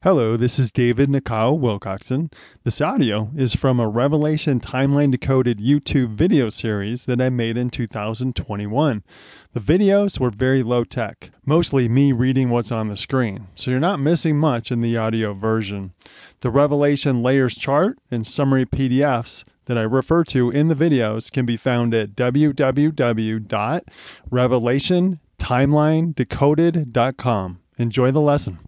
Hello, this is David Nakao Wilcoxon. This audio is from a Revelation Timeline Decoded YouTube video series that I made in 2021. The videos were very low tech, mostly me reading what's on the screen, so you're not missing much in the audio version. The Revelation Layers chart and summary PDFs that I refer to in the videos can be found at www.revelationtimelinedecoded.com. Enjoy the lesson.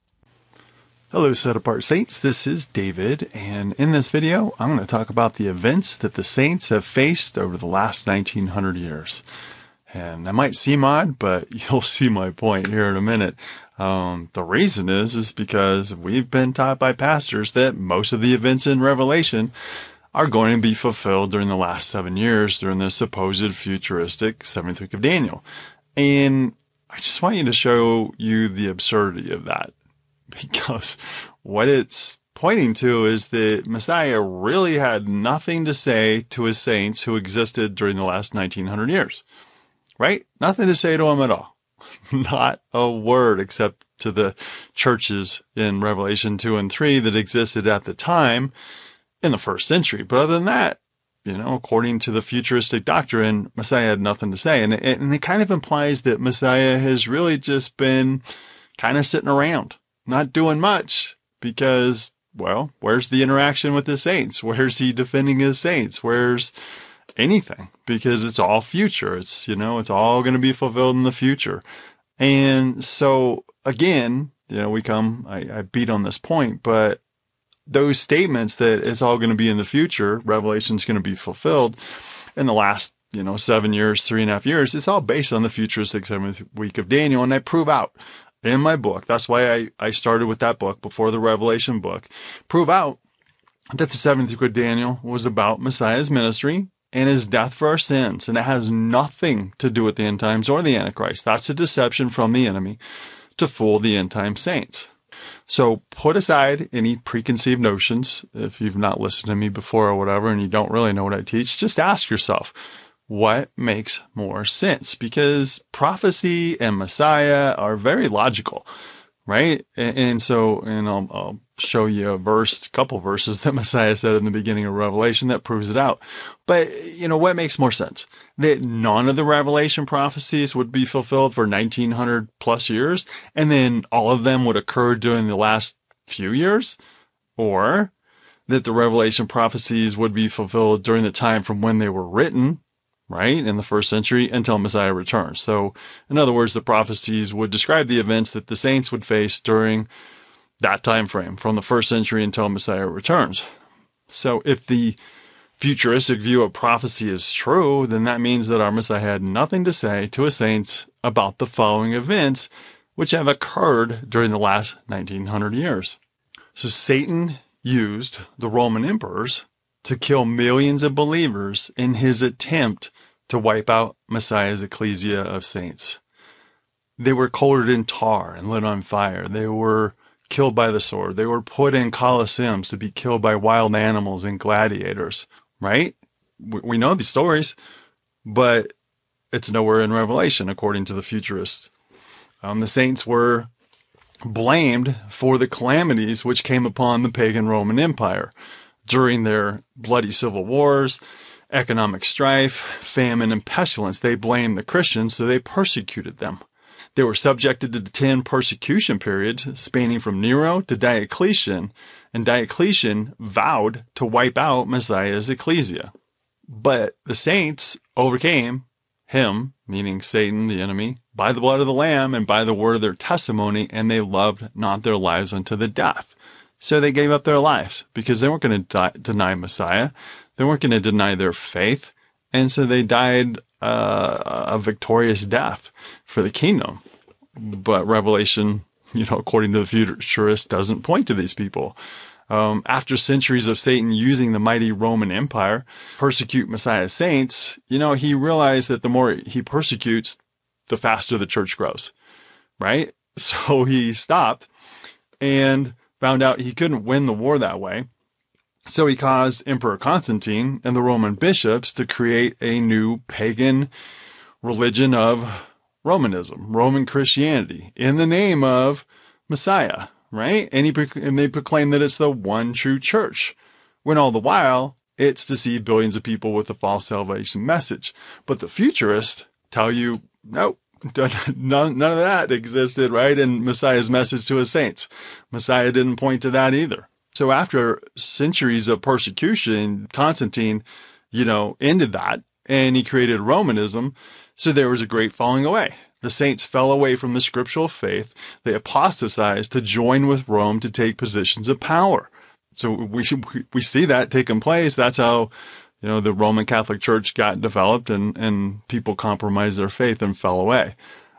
Hello, Set Apart Saints. This is David, and in this video, I'm going to talk about the events that the saints have faced over the last 1900 years. And that might seem odd, but you'll see my point here in a minute. The reason is because we've been taught by pastors that most of the events in Revelation are going to be fulfilled during the last 7 years during the supposed futuristic 7th week of Daniel. And I just want you to show you the absurdity of that. Because what it's pointing to is that Messiah really had nothing to say to his saints who existed during the last 1900 years. Right? Nothing to say to them at all. Not a word except to the churches in Revelation 2 and 3 that existed at the time in the first century. But other than that, according to the futuristic doctrine, Messiah had nothing to say. And it kind of implies that Messiah has really just been kind of sitting around, not doing much, because, well, where's the interaction with the saints? Where's he defending his saints? Where's anything? Because it's all future. It's it's all going to be fulfilled in the future. And so, again, I beat on this point, but those statements that it's all going to be in the future, Revelation's going to be fulfilled in the last 7 years, 3.5 years, it's all based on the futuristic 7th week of Daniel. And I prove out in my book, that's why I started with that book before the Revelation book, prove out that the 7th week of Daniel was about Messiah's ministry and his death for our sins. And it has nothing to do with the end times or the Antichrist. That's a deception from the enemy to fool the end time saints. So put aside any preconceived notions. If you've not listened to me before or whatever, and you don't really know what I teach, just ask yourself, what makes more sense? Because prophecy and Messiah are very logical, right? And I'll show you a couple verses that Messiah said in the beginning of Revelation that proves it out. But, what makes more sense? That none of the Revelation prophecies would be fulfilled for 1900 plus years, and then all of them would occur during the last few years? Or that the Revelation prophecies would be fulfilled during the time from when they were written, right, in the first century until Messiah returns. So, in other words, the prophecies would describe the events that the saints would face during that time frame, from the first century until Messiah returns. So, if the futuristic view of prophecy is true, then that means that our Messiah had nothing to say to his saints about the following events, which have occurred during the last 1900 years. So, Satan used the Roman emperors to kill millions of believers in his attempt to wipe out Messiah's ecclesia of saints. They were quartered in tar and lit on fire. They were killed by the sword. They were put in colosseums to be killed by wild animals and gladiators, right? We know these stories, but it's nowhere in Revelation, according to the futurists. The saints were blamed for the calamities which came upon the pagan Roman Empire during their bloody civil wars, economic strife, famine, and pestilence. They blamed the Christians, so they persecuted them. They were subjected to 10 persecution periods spanning from Nero to Diocletian, and Diocletian vowed to wipe out Messiah's ecclesia. But the saints overcame him, meaning Satan, the enemy, by the blood of the Lamb and by the word of their testimony, and they loved not their lives unto the death. So they gave up their lives because they weren't going to deny Messiah. They weren't going to deny their faith. And so they died a victorious death for the kingdom. But Revelation, according to the futurist, doesn't point to these people. After centuries of Satan using the mighty Roman Empire persecute Messiah's saints, he realized that the more he persecutes, the faster the church grows, right? So he stopped and found out he couldn't win the war that way. So he caused Emperor Constantine and the Roman bishops to create a new pagan religion of Romanism, Roman Christianity, in the name of Messiah, right? And they proclaim that it's the one true church, when all the while it's deceived billions of people with a false salvation message. But the futurists tell you, nope, none of that existed, right? In Messiah's message to his saints. Messiah didn't point to that either. So after centuries of persecution, Constantine, ended that, and he created Romanism. So there was a great falling away. The saints fell away from the scriptural faith. They apostatized to join with Rome to take positions of power. So we see that taking place. That's how, the Roman Catholic Church got developed, and people compromised their faith and fell away.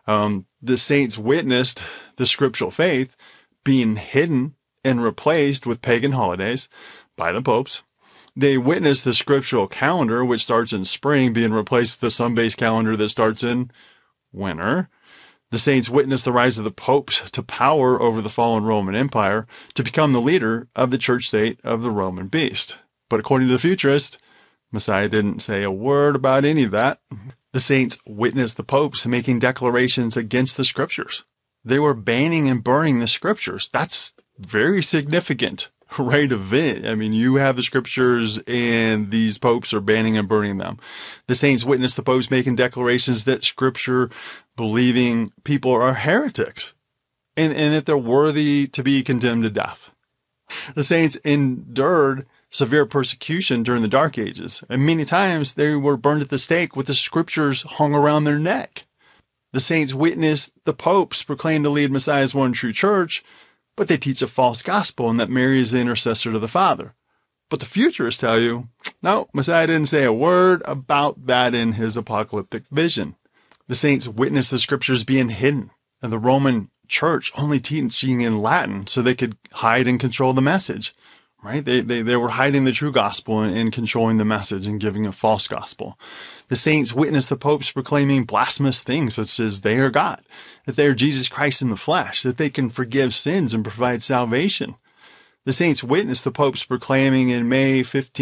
The saints witnessed the scriptural faith being hidden and replaced with pagan holidays by the popes. They witnessed the scriptural calendar, which starts in spring, being replaced with a sun-based calendar that starts in winter. The saints witnessed the rise of the popes to power over the fallen Roman Empire to become the leader of the church state of the Roman beast. But according to the futurist, Messiah didn't say a word about any of that. The saints witnessed the popes making declarations against the scriptures. They were banning and burning the scriptures. That's very significant, right? Event. I mean, you have the scriptures and these popes are banning and burning them. The saints witnessed the popes making declarations that scripture believing people are heretics and that they're worthy to be condemned to death. The saints endured severe persecution during the Dark Ages, and many times they were burned at the stake with the scriptures hung around their neck. The saints witnessed the popes proclaim to lead Messiah's one true church, but they teach a false gospel and that Mary is the intercessor to the Father. But the futurists tell you, no, Messiah didn't say a word about that in his apocalyptic vision. The saints witnessed the scriptures being hidden, and the Roman church only teaching in Latin so they could hide and control the message, right? They were hiding the true gospel and controlling the message and giving a false gospel. The saints witnessed the popes proclaiming blasphemous things such as they are God, that they are Jesus Christ in the flesh, that they can forgive sins and provide salvation. The saints witnessed the popes proclaiming in May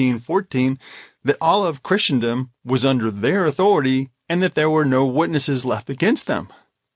1514 that all of Christendom was under their authority and that there were no witnesses left against them.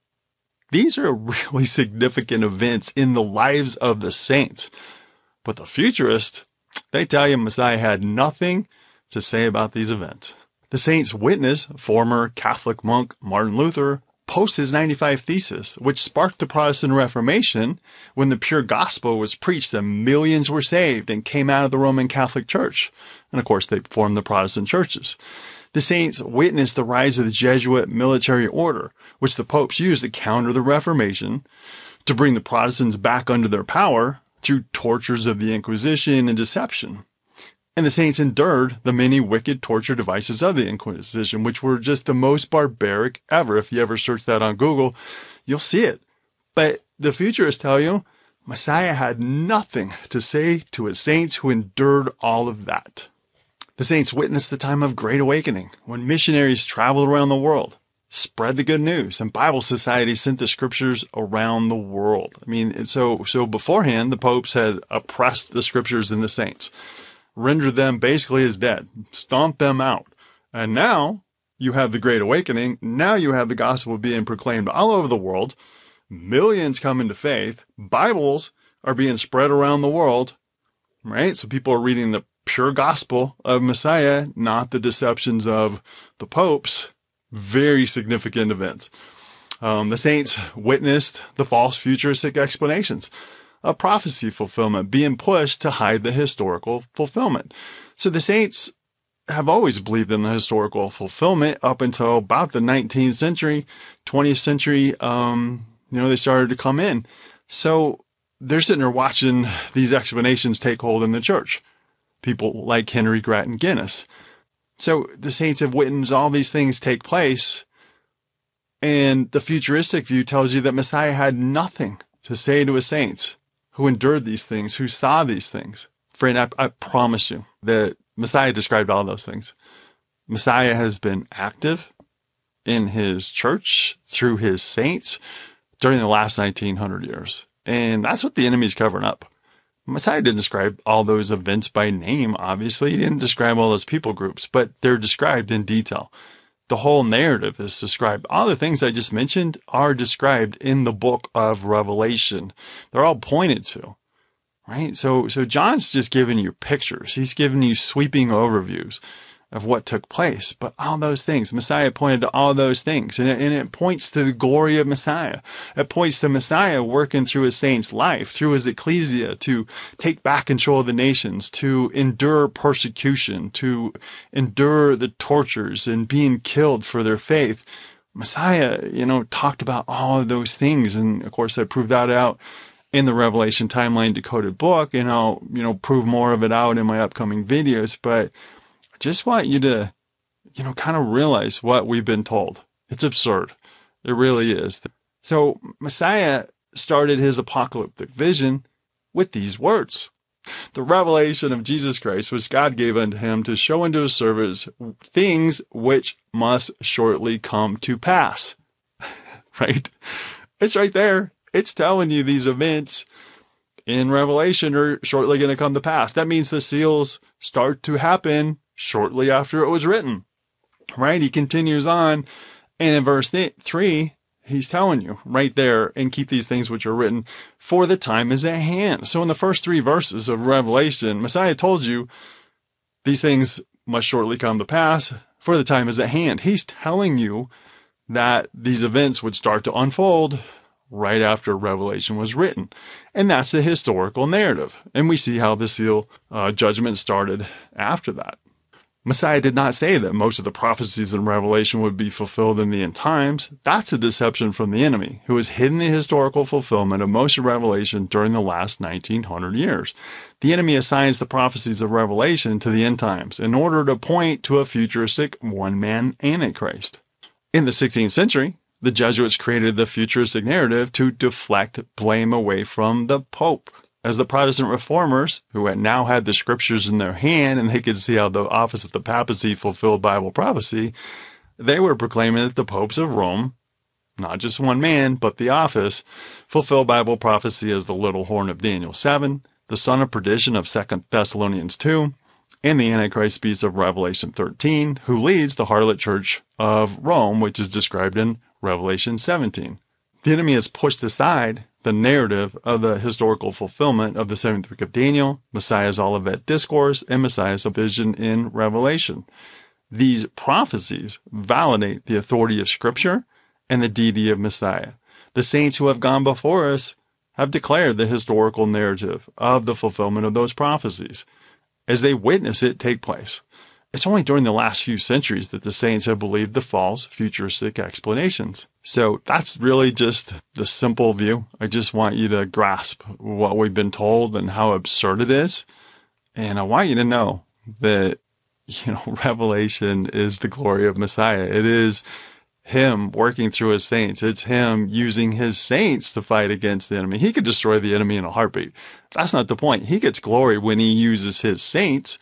These are really significant events in the lives of the saints. But the futurists, they tell you Messiah had nothing to say about these events. The saints witness former Catholic monk Martin Luther post his 95 Thesis, which sparked the Protestant Reformation when the pure gospel was preached and millions were saved and came out of the Roman Catholic Church. And of course, they formed the Protestant churches. The saints witnessed the rise of the Jesuit military order, which the popes used to counter the Reformation, to bring the Protestants back under their power through tortures of the Inquisition and deception. And the saints endured the many wicked torture devices of the Inquisition, which were just the most barbaric ever. If you ever search that on Google, you'll see it. But the futurists tell you Messiah had nothing to say to his saints who endured all of that. The saints witnessed the time of Great Awakening, when missionaries traveled around the world, spread the good news, and Bible societies sent the scriptures around the world. I mean, so beforehand, the popes had oppressed the scriptures and the saints, rendered them basically as dead, stomped them out. And now you have the Great Awakening. Now you have the gospel being proclaimed all over the world. Millions come into faith. Bibles are being spread around the world, right? So people are reading the pure gospel of Messiah, not the deceptions of the popes. Very significant events. The saints witnessed the false futuristic explanations of prophecy fulfillment being pushed to hide the historical fulfillment. So the saints have always believed in the historical fulfillment up until about the 19th century, 20th century. They started to come in. So they're sitting there watching these explanations take hold in the church. People like Henry Grattan Guinness. So the saints have witnessed all these things take place. And the futuristic view tells you that Messiah had nothing to say to his saints who endured these things, who saw these things. Friend, I promise you that Messiah described all those things. Messiah has been active in his church through his saints during the last 1900 years. And that's what the enemy's covering up. Messiah didn't describe all those events by name, obviously. He didn't describe all those people groups, but they're described in detail. the whole narrative is described. All the things I just mentioned are described in the book of Revelation. They're all pointed to, right? So John's just giving you pictures. He's giving you sweeping overviews of what took place. But all those things, Messiah pointed to all those things. And it points to the glory of Messiah. It points to Messiah working through his saints' life, through his ecclesia, to take back control of the nations, to endure persecution, to endure the tortures and being killed for their faith. Messiah, talked about all of those things. And of course, I proved that out in the Revelation Timeline Decoded book. And I'll, prove more of it out in my upcoming videos. But just want you to, kind of realize what we've been told. It's absurd. It really is. So Messiah started his apocalyptic vision with these words. The revelation of Jesus Christ, which God gave unto him to show unto his servants things which must shortly come to pass. Right? It's right there. It's telling you these events in Revelation are shortly going to come to pass. That means the seals start to happen shortly after it was written, right? He continues on, and in verse 3, he's telling you right there, and keep these things which are written, for the time is at hand. So in the first 3 verses of Revelation, Messiah told you these things must shortly come to pass, for the time is at hand. He's telling you that these events would start to unfold right after Revelation was written. And that's the historical narrative. And we see how the seal judgment started after that. Messiah did not say that most of the prophecies in Revelation would be fulfilled in the end times. That's a deception from the enemy, who has hidden the historical fulfillment of most of Revelation during the last 1900 years. The enemy assigns the prophecies of Revelation to the end times in order to point to a futuristic one-man Antichrist. In the 16th century, the Jesuits created the futuristic narrative to deflect blame away from the Pope. As the Protestant reformers, who had now had the scriptures in their hand and they could see how the office of the papacy fulfilled Bible prophecy, they were proclaiming that the popes of Rome, not just one man, but the office, fulfilled Bible prophecy as the little horn of Daniel 7, the son of perdition of 2 Thessalonians 2, and the Antichrist beast of Revelation 13, who leads the harlot church of Rome, which is described in Revelation 17. The enemy has pushed aside the narrative of the historical fulfillment of the 7th book of Daniel, Messiah's Olivet Discourse, and Messiah's vision in Revelation. These prophecies validate the authority of Scripture and the deity of Messiah. The saints who have gone before us have declared the historical narrative of the fulfillment of those prophecies as they witness it take place. It's only during the last few centuries that the saints have believed the false futuristic explanations. So that's really just the simple view. I just want you to grasp what we've been told and how absurd it is. And I want you to know that, Revelation is the glory of Messiah. It is him working through his saints. It's him using his saints to fight against the enemy. He could destroy the enemy in a heartbeat. That's not the point. He gets glory when he uses his saints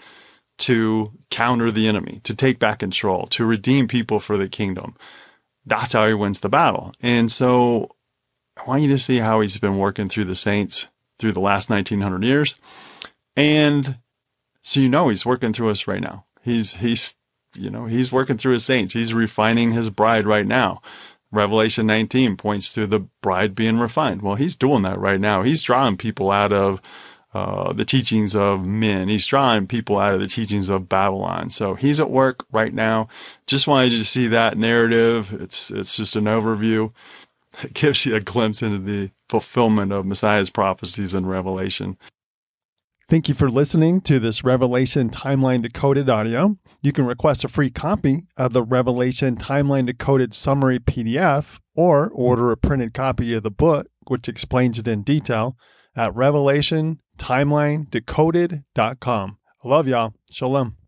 to counter the enemy, to take back control, to redeem people for the kingdom. That's how he wins the battle. And so I want you to see how he's been working through the saints through the last 1900 years. And so he's working through us right now. He's working through his saints. He's refining his bride right now. Revelation 19 points to the bride being refined. Well, he's doing that right now. He's drawing people out of the teachings of men. He's drawing people out of the teachings of Babylon. So he's at work right now. Just wanted you to see that narrative. It's just an overview. It gives you a glimpse into the fulfillment of Messiah's prophecies in Revelation. Thank you for listening to this Revelation Timeline Decoded audio. You can request a free copy of the Revelation Timeline Decoded Summary PDF or order a printed copy of the book, which explains it in detail, at revelationtimelinedecoded.com. I love y'all. Shalom.